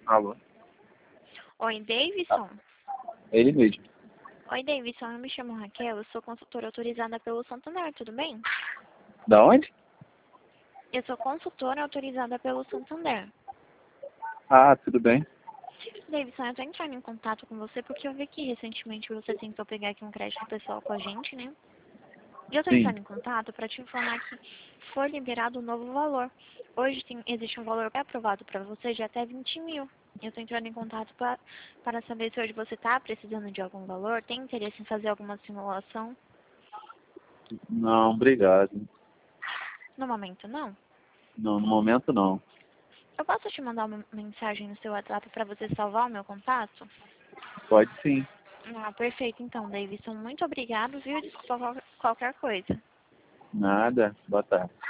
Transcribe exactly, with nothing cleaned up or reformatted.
Alô? Oi, Davidson? Ele mesmo. Oi, Davidson, eu me chamo Raquel, eu sou consultora autorizada pelo Santander, tudo bem? Da onde? Eu sou consultora autorizada pelo Santander. Ah, tudo bem. Davidson, eu tô entrando em contato com você porque eu vi que recentemente você tentou pegar aqui um crédito pessoal com a gente, né? E eu tô Sim. entrando em contato para te informar que foi liberado um novo valor. Hoje tem, existe um valor aprovado para você de até vinte mil. Eu tô entrando em contato pra, para saber se hoje você tá precisando de algum valor, tem interesse em fazer alguma simulação? Não, obrigado. No momento, não. Não, no momento não. Eu posso te mandar uma mensagem no seu WhatsApp para você salvar o meu contato? Pode sim. Ah, perfeito então, Davidson. Muito obrigado, viu? Desculpa qual- qualquer coisa. Nada. Boa tarde.